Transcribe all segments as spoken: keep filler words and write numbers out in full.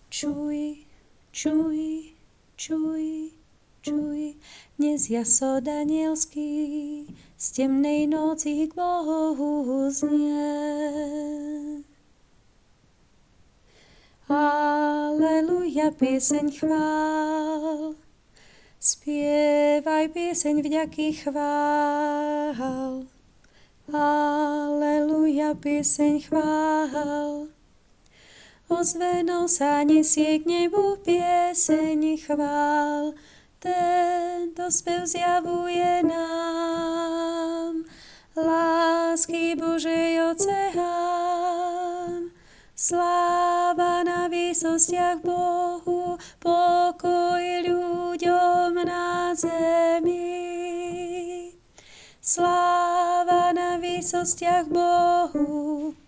Čuj, čuj, čuj, čuj, dnes jasod anielský z temnej noci k Bohu znie. Aleluja, pieseň chvál, spievaj pieseň vďaky chvál. Aleluja, pieseň chvál, ozvenou sa nesie k nebu pieseň chvál. Tento spev zjavuje nám lásky Božej oceán. Sláva na výsostiach Bohu, pokoj ľuďom na zemi. Sláva na výsostiach Bohu,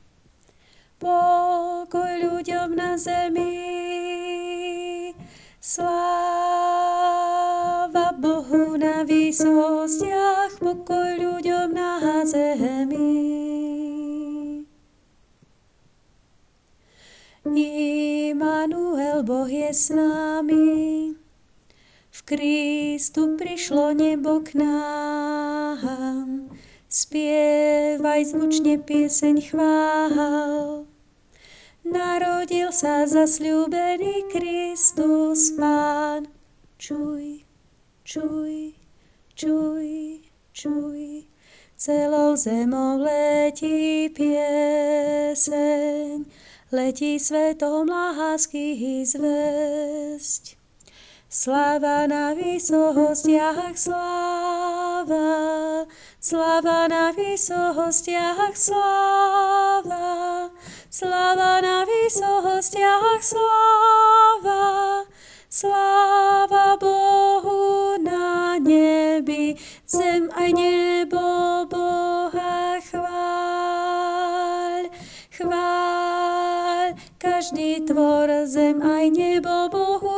pokoj ľuďom na zemi. Sláva Bohu na výsostiach, pokoj ľuďom na zemi. Immanuel, Boh je s nami, v Kristu prišlo nebo k nám. Spievaj zvučne pieseň chvál. Narodil sa zasľúbený Kristus Pán. Čuj, čuj, čuj, čuj, celou zemou letí pieseň, letí svetom lásky zvesť. Sláva na výsostiach, sláva, sláva na výsostiach, sláva, sláva na výsostiach, sláva, sláva Bohu na nebi, zem aj nebo Boha chváľ, chváľ, každý tvor, zem aj nebo Bohu